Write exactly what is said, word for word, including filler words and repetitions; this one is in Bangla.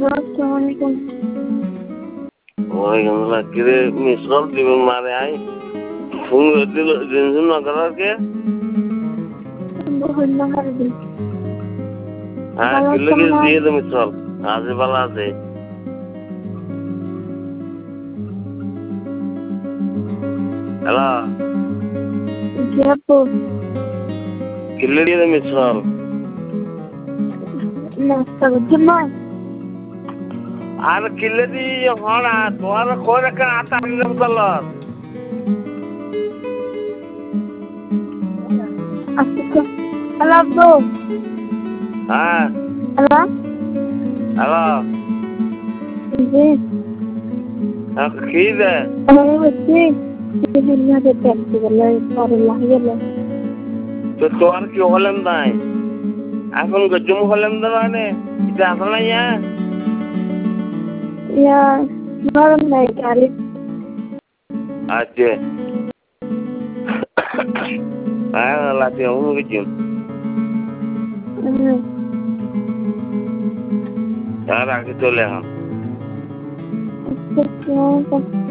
Assalamualaikum. Waalaikumsalam. Kira misal di mana ay? Fung itu jenis apa ke? Bukan Maharbi. Ah, kira kira dia itu misal. Aje bala aje. Hello. Siapa? Kira dia itu misal. Nasta cuma. আর কিলে দি হড়া তোমার কোরে কা আতা নিলাম তলর Aku. Halo Bro. হ্যাঁ Halo. Hello Ji. কি দে Aku mesti. Ini ada taksi kalau Allah ya. তো তোমার কি হলেন নাই এখন গজম হলেন না মানে এটা আসলে ইয়া Ya, malam naik kali. আচ্ছা হ্যাঁ লাতি ও গজম Hmm. আর আগে চলে এখন Assalamualaikum.